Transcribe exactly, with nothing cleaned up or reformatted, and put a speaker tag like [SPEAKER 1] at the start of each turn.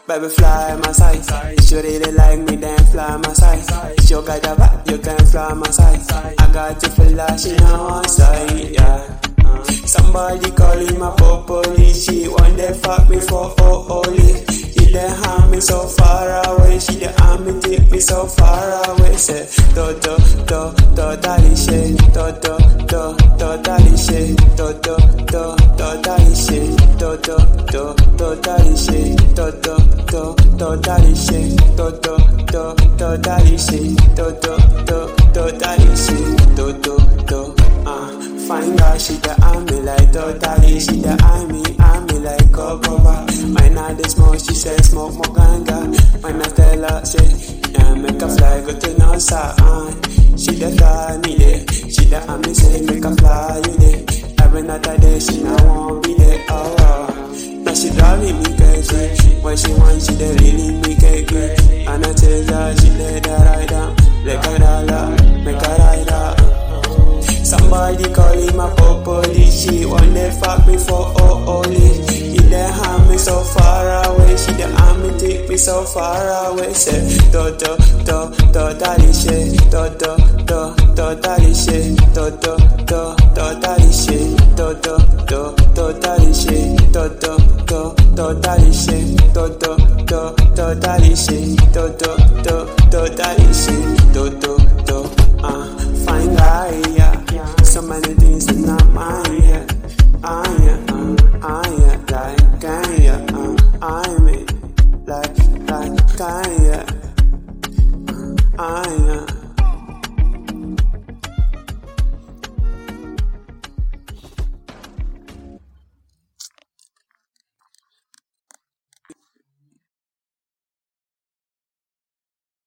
[SPEAKER 1] baby fly my side. If you really like me, then fly my side. If you got a back, you can fly my side. I got you flashing on one side, yeah. Somebody calling my police. She want they fuck me for oh holy. She dey harm me so far away. She dey harm me, take me so far away. Say do do do totally shit. Do do do totally shit. Do do do totally shit. Do do do totally shit. Do do do totally shit. Do do do totally shit. Do do do totally shit. Do do do. Uh, fine girl, she dey harm me like totally. She dey harm me, harm me like cocoa. When I dey smoke, she say smoke more ganja. When I tell her say, yeah, make her fly go to NASA. Uh, she dey fly me there. She dey harm me say make her fly you there. Every night I day she now won't be there. Oh, oh. Now she driving me crazy. When she want, she dey really me crazy. And I tell her she dey da ride down, like a dollar, make her ride out. Somebody calling my police. She want they fuck me for oh holy. She dey harm me so far away. She dey harm me, take me so far away. Say do do do totally shit. Do do do totally shit. Do do do totally shit. Do do do totally shit. Do do do totally shit. Do do do totally shit. Do do do totally shit. Do do